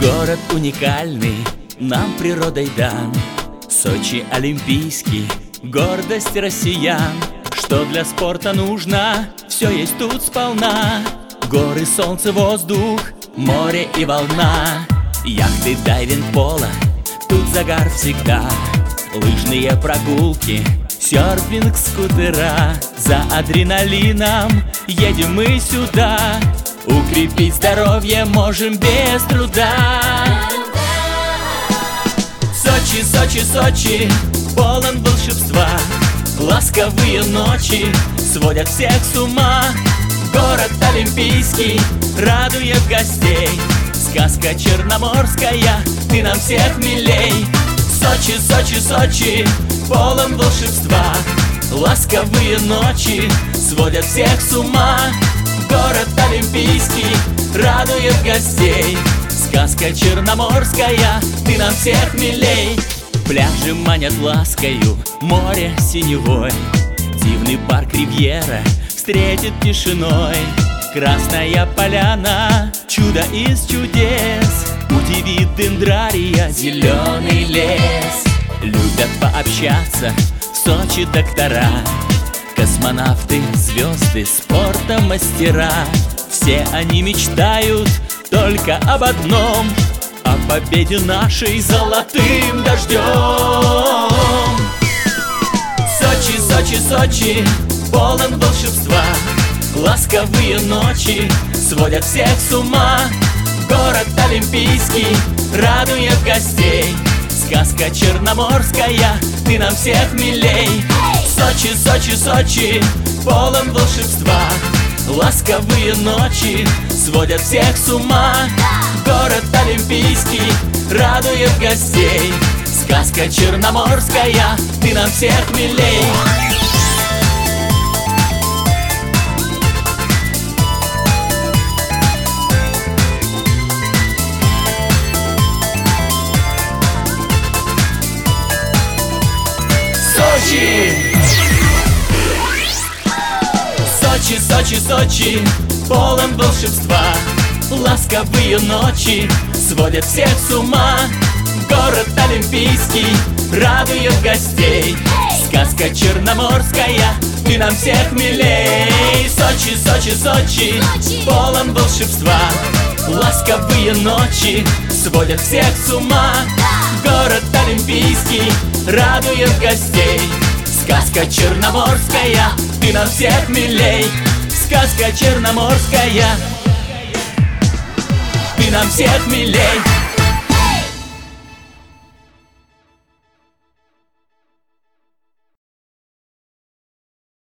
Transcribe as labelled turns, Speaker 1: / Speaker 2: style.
Speaker 1: Город уникальный, нам природой дан. Сочи олимпийский, гордость россиян. Что для спорта нужно, все есть тут сполна. Горы, солнце, воздух, море и волна. Яхты, дайвинг, поло, тут загар всегда. Лыжные прогулки, серфинг, скутера. За адреналином едем мы сюда. Укрепить здоровье можем без труда. Сочи, Сочи, Сочи, полон волшебства. Ласковые ночи сводят всех с ума. Город олимпийский радует гостей. Сказка черноморская, ты нам всех милей. Сочи, Сочи, Сочи, полон волшебства. Ласковые ночи сводят всех с ума. Город олимпийский радует гостей. Сказка черноморская, ты нам всех милей. Пляжи манят ласкою, море синевой. Дивный парк Ривьера встретит тишиной. Красная поляна, чудо из чудес. Удивит дендрария, зеленый лес. Любят пообщаться в Сочи доктора, космонавты, звезды, спорта мастера. Все они мечтают только об одном: о победе нашей золотым дождем. Сочи, Сочи, Сочи, полон волшебства. Ласковые ночи сводят всех с ума. Город олимпийский радует гостей. Сказка черноморская, ты нам всех милей. Сочи, Сочи, Сочи, полон волшебства. Ласковые ночи сводят всех с ума. Город олимпийский радует гостей. Сказка черноморская, ты нам всех милей. Сочи, Сочи, Сочи, полон волшебства. Ласковые ночи сводят всех с ума. Город олимпийский радует гостей. Сказка черноморская, ты нам всех милей. Сочи, Сочи, Сочи, полон волшебства. Ласковые ночи сводят всех с ума. Город олимпийский радует гостей. Сказка черноморская, ты нам всех милей. Сказка черноморская, ты нам всех милей.